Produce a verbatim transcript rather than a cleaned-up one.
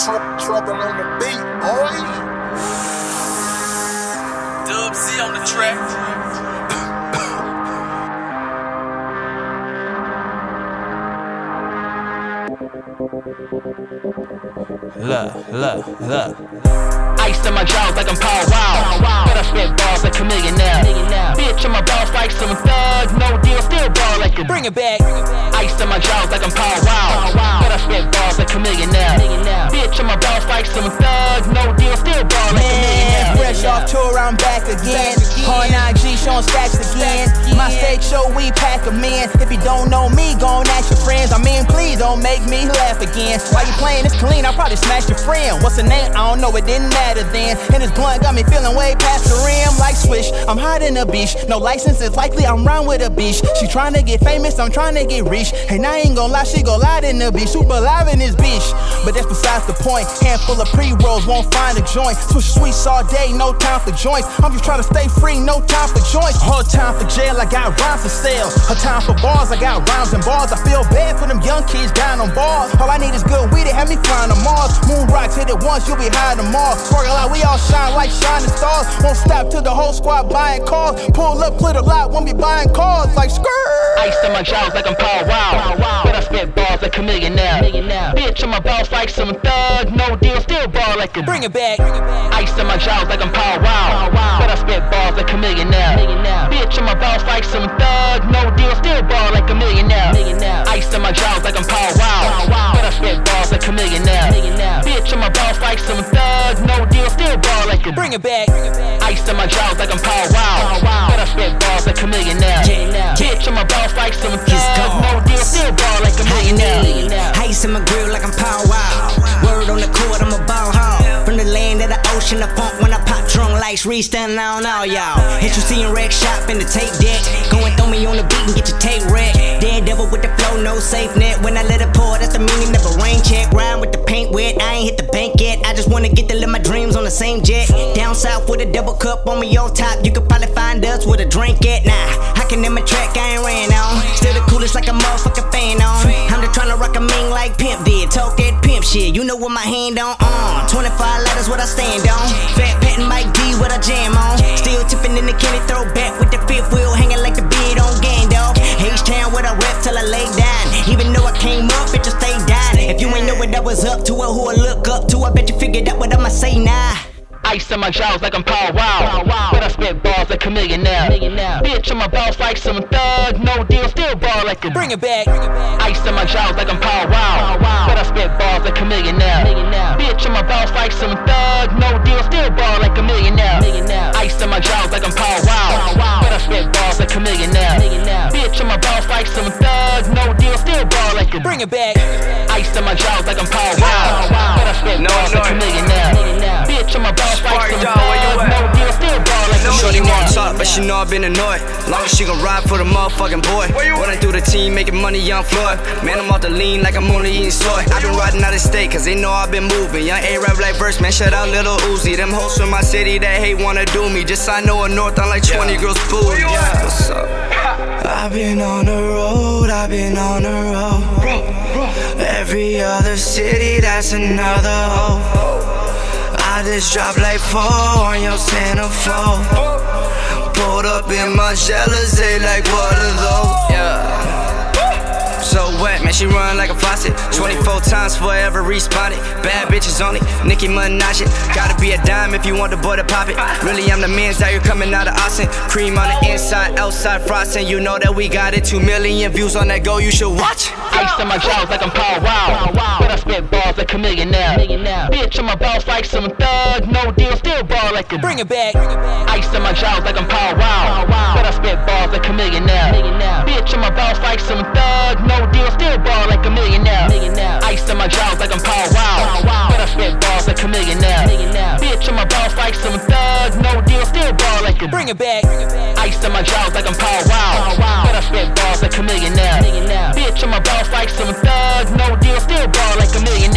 Tr- trouble on the beat, boy. Dub Z on the track. Look, look, look. Ice in my jaws like I'm Paul Wow. But I spit balls like a millionaire. Bitch, I'm a boss like some thug. No deal, still ball like a. Bring it back. Ice in my jaws like I'm Paul Wow. But I spit balls like a millionaire. Bitch, I'm a boss like some thug. No deal, still ball like a millionaire. Fresh off tour, I'm back again. Hard nine G showing stacks again. My stage show, we pack 'em in. If you don't know me, go and ask your friends. I mean, please don't make me laugh again. Why you playing this clean? I probably smashed your friend. What's her name? I don't know, it didn't matter then. And this blunt got me feeling way past the rim. Like Swish, I'm hot in the beach. No license is likely, I'm round with a beach. She tryna get famous, I'm tryna get rich. And I ain't gon' lie, she go loud in the beach. Super live in this bitch. But that's besides the point. Handful of pre-rolls, won't find a joint. Switch sweets all day, no time for joints. I'm just trying to stay free, no time for joints. Whole time for jail, I got rhymes to sell. Her time for bars, I got rhymes and bars. I feel bad for them young kids down on bars. All I need is good weed, they have me flying to Mars. Moon rocks, hit it once, you'll be high tomorrow. Sparkle out, we all shine like shining stars. Won't stop till the whole squad buying cars. Pull up, clear the lot, won't be buying cars like skirt. Ice in my jaws like I'm Paul Wow. But I spit balls like a millionaire. Bitch, I'm a boss like some thug. No deal, still ball like a. Bring it back. Ice in my jaws like I'm Paul Wow. But I spit balls like a millionaire. Bitch, I'm a boss like some thug. No deal, still ball like a millionaire. Ice in my jaws like I'm Paul Wow. But I spit balls like a millionaire. Bitch, I'm a boss like some thug. No deal, still ball like a. Bring it back. Ice in my jaws like I'm Paul Wow. But I spit balls like a millionaire. Bitch, I'm a boss like some thug. No deal, still ball like a millionaire. Ice in my grill like I'm Paul Wow. Word on the court, I'm a ball hog. From the land of the ocean, the pump when I pop drunk lights, Reed standing on all y'all. Hit you seeing wreck shop in the tape deck. Go and throw me on the beat and get your tape wrecked. Daredevil with the flow, no safe net. When I let it pour, that's the meaning of a rain check. Rhyme with the paint wet, I ain't hit the bank yet. I just wanna get to live my dreams on the same jet. Down south with a double cup on me on top. You could probably find us with a drink at. Nah, I can name a track I ain't ran on. Still the coolest like a motherfucking fan on. I'm just tryna rock a ming like Pimp did. Talk that pimp shit, you know what my hand on. Uh, twenty-five letters what I stand on. Fat Pat and Mike D what I jam on. Still tipping in the Kenny throwback with the fifth wheel hanging like the beard on Gandalf. H-Town with a rep till I lay down. Even though I came up, it just stay down. If you ain't know what I was up to or who I look up to, I bet you figured out what I'ma say now. Ice in my jaws like I'm Paul Wow. But I spit balls like a millionaire. Bitch, I'm a boss like some thug. No deal, still ball like a. Bring it back. Ice in my jaws like I'm Paul Wow. But I spit balls like a millionaire. Bitch, I'm a boss like some thug. No deal, still ball like a millionaire. Ice in my jaws like I'm Paul Wow. But I spit balls like a millionaire. Bitch, I'm a boss like some thug. No deal, still ball like a. Bring it back. Ice in my jaws like I'm Paul Wow. But I spit balls like a millionaire. Bitch, I'm a boss. Spark dog, where you at? Shorty won't talk, but she know I've been annoyed. Long as she gon' ride for the motherfucking boy. Running through the team, making money, young Floyd. Man, I'm off the lean like I'm only eating soy. I've been riding out of state, cause they know I've been moving. Young A-Rap like verse, man, shout out Lil Uzi. Them hoes from my city that hate wanna do me. Just I know a north, I'm like twenty girls food. Yeah. What's up? I've been on the road, I've been on the road. Every other city, that's another hoe. I just dropped like four on your centerfold. Pulled up in my Alizé like what are those? Yeah. So wet, man, she run like a faucet. twenty-four times forever responded. Bad bitches on it, Nicki Minaj it. Gotta be a dime if you want the boy to pop it. Really, I'm the man's out here coming out of Austin. Cream on the inside, outside frosting. You know that we got it. Two million views on that go, you should watch. Ice in my jaws like I'm Paul Wow. But I spit balls like a millionaire. Bitch, I'm a boss like some thug. No deal, still ball like a. Bring it back. Ice in my jaws like I'm Paul Wow. But I spit balls like a millionaire. Bitch, I'm a boss like some thug. No deal, still ball like a millionaire. Ice in my jaws like I'm Paul Wow. But I spit balls like a millionaire. Bitch, I'm a boss like some thug. No deal, still ball like a. Bring it back. Ice in my jaws like I'm Paul Wow. But I spit balls like a millionaire. Bitch, I'm a boss like some thug. No deal, still ball like a millionaire.